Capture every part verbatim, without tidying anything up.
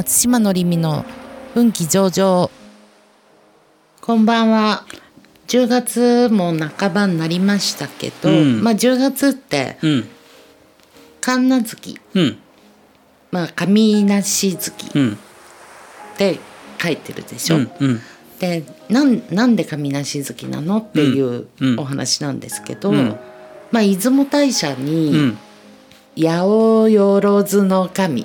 松島のりみの運気上々。こんばんは。じゅうがつも半ばになりましたけど、うん、まあじゅうがつって神無月、うん、まあ神無し月って書いてるでしょ、うんうん、で な, なんで神無し月なのっていうお話なんですけど、うんうん、まあ出雲大社に八百万の神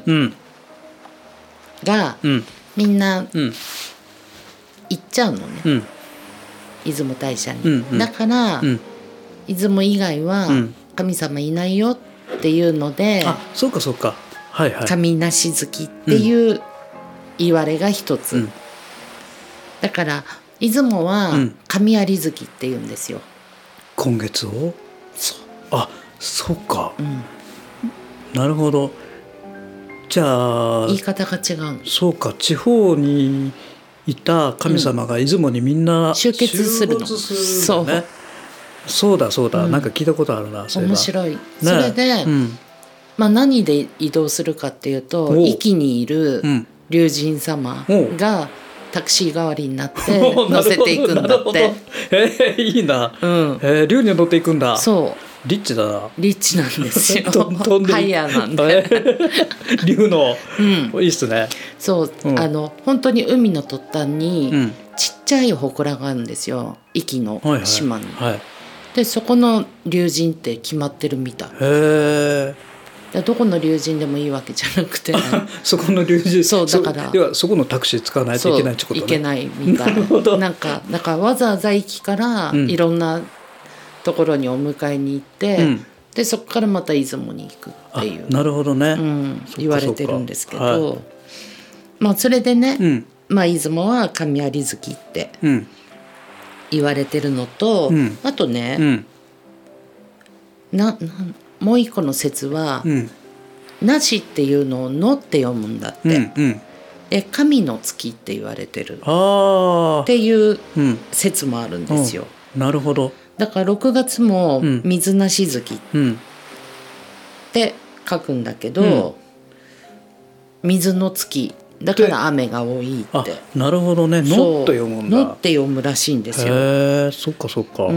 がみんな行っちゃうのね、うん、出雲大社に、うんうん、だから、うん、出雲以外は神様いないよっていうので、 うん、あ、そうかそうか、はいはい、 神無し月っていう言われが一つ、うん、だから出雲は神有月って言うんですよ、 今月を。 そう、 あ、そうか、うん、なるほど。じゃあ言い方が違うの。 そうか、地方にいた神様が出雲にみんな集結するの、 集するのね。そう、そうだそうだ、うん、なんか聞いたことあるな。それ面白い、ね、それで、うん、まあ、何で移動するかっていうと、壱岐にいる龍神様がタクシー代わりになって乗せていくんだって。 えー、いいな、うん、えー、龍に乗っていくんだ。 そう、 リッチだな。 リッチなんですよハイヤーなんで龍の、うん、いいっすね。 そう、うん、あの本当に海の突端にちっちゃい祠があるんですよ、壱岐の島に、はいはい、でそこの龍神って決まってるみたい。へー、どこの龍神でもいいわけじゃなくてそこの龍神、 そうだからではそこのタクシー使わないといけないってことね。 いけないみたい な, なんかだからわざわざ駅からいろんなところにお迎えに行って、うん、でそこからまた出雲に行くっていう。 なるほどね、 うん、言われてるんですけど、はい、まあそれでね、うん、まあ出雲は神有月って言われてるのと、うん、あとね、うん、ななもう一個の説は、うん、なしっていうのをのって読むんだって、うんうん、で神の月って言われてるっていう説もあるんですよ、 うん、なるほど。 だからろくがつも水無し月って書くんだけど、うん、水の月だから雨が多いって。あ、 なるほどね、のって読むんだ。 のって読むらしいんですよ。 へえ、そっかそっか、うん、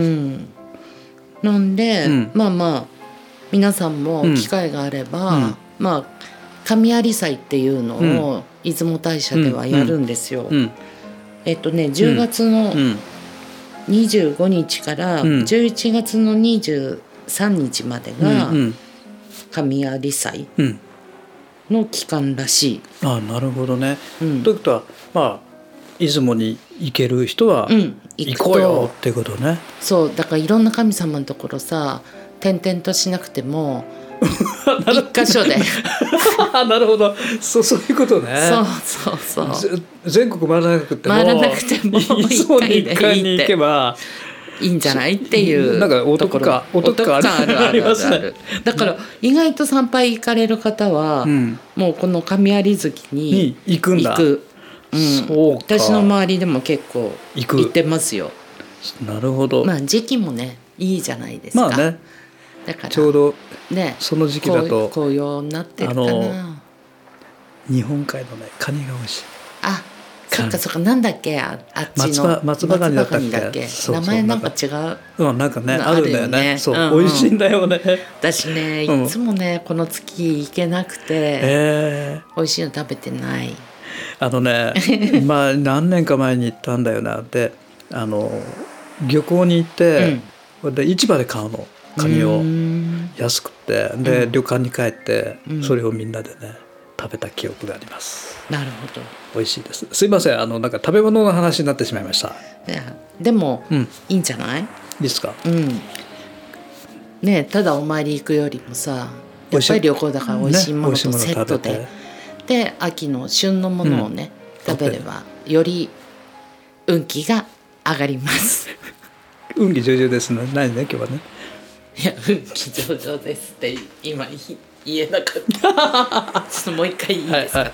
なんで、うん、まあまあ皆さんも機会があれば、うん、まあ神有祭っていうのを出雲大社ではやるんですよ、うんうん、えっとねじゅうがつのにじゅうごにちからじゅういちがつのにじゅうさんにちまでが神有祭の期間らしい、 うんうん、あ、なるほどね、うん、ということはまあ出雲に行ける人は行こうよっていうことね、うん、 そうだからいろんな神様のところさ転々としなくても一箇所でなるほど、そう、そういうことね。 そうそうそう、 全国回らなくても回らなくても一回でいいっていっかいに行けばいいんじゃないっていうなんかお得かお得感あるありますね。 だから意外と参拝行かれる方は、うん、もうこの神有月に行くんだ。 行く、うん、そうか、私の周りでも結構行ってますよ。 なるほど。 まあ時期もねいいじゃないですか。 まあね、だからちょうどねその時期だと紅葉になってるかな。 日本海のねカニが美味しい。 あ、そっかそっか、なんだっけ、あ, あっちの松葉ガニだったっけ、 っけ、そうそう、名前なんか違う、 うん、なんかねあるんだよね、そう、うんうん、美味しいんだよね。 私ねいつもね、うん、この月行けなくて、えー、美味しいの食べてない。 あのねまあ何年か前に行ったんだよな。であの漁港に行って、うん、で市場で買うのカニを安くて、で、うん、旅館に帰ってそれをみんなでね食べた記憶があります。 なるほど、 美味しいです。すいません、あのなんか食べ物の話になってしまいました。 いやでも、うん、いいんじゃない？いいですか？ うん。ね、ただお参り行くよりもさ、やっぱり旅行だから美味しいものとセットで、ね、で秋の旬のものをね、うん、食べればより運気が上がります。 運気上々ですね。ないね今日はね。 いや運気上々ですって今言えなかった。ちょっともう一回いいですか？はいはい、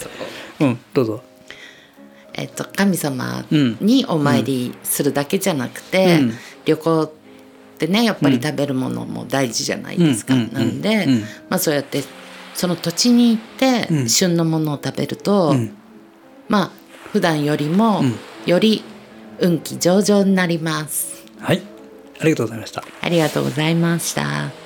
うん、どうぞ。 えっと神様にお参りするだけじゃなくて、うん、旅行ってねやっぱり食べるものも大事じゃないですか。うん、なんで、うん、まあそうやってその土地に行って、うん、旬のものを食べると、うん、 まあ普段よりもより運気上々になります。 はい、ありがとうございました。 ありがとうございました。